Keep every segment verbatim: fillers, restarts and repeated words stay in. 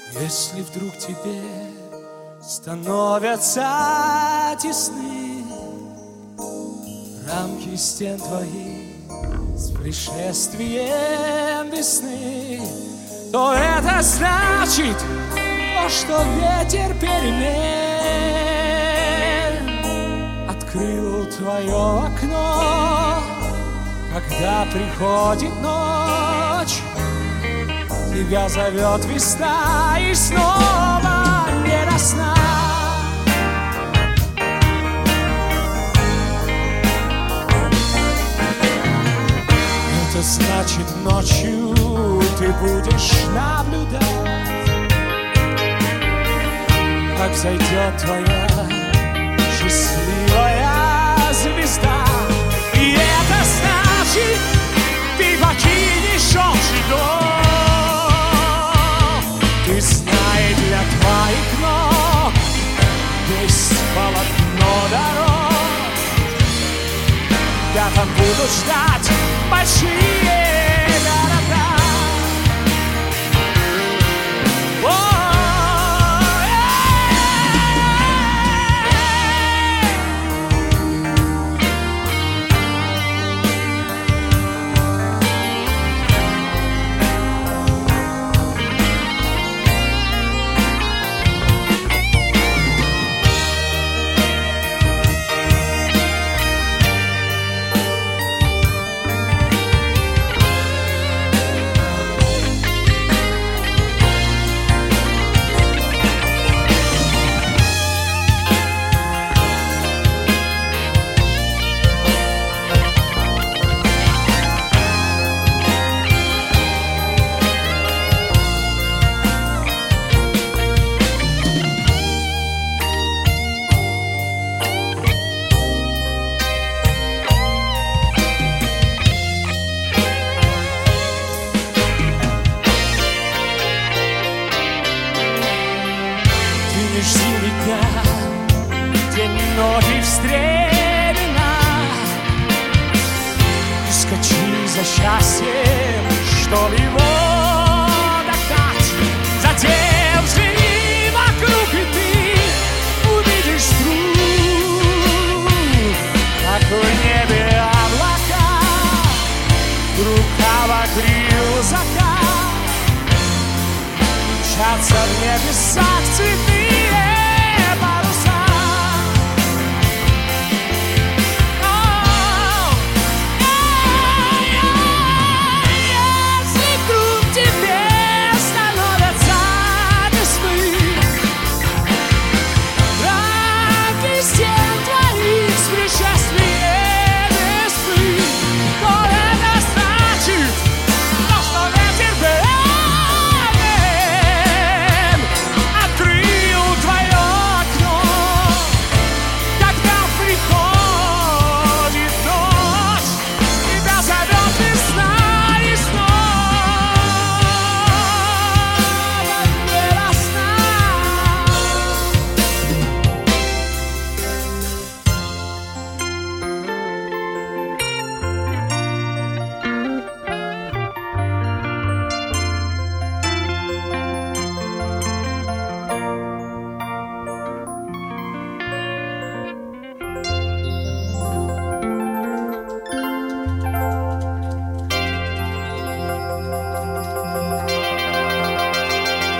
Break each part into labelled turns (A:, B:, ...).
A: Если вдруг тебе становятся тесны рамки стен твоих с пришествием весны, то это значит то, что ветер перемен открыл твое окно, когда приходит ночь. Тебя зовет весна и снова не до сна. Это значит, ночью ты будешь наблюдать, как взойдет твоя счастливая звезда. И это значит, ты покинешь общий дом. Весна и для твоих ног весь полотно дорог. Тебя там будут ждать большие города. Силы дня, день ноги в стремена, и скачи за счастьем, чтоб его догнать. Затем взгляни вокруг, и ты увидишь вдруг, как в небе облака, рукава крил закат, мчатся в небесах цветы.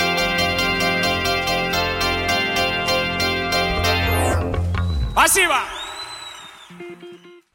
B: Спасибо!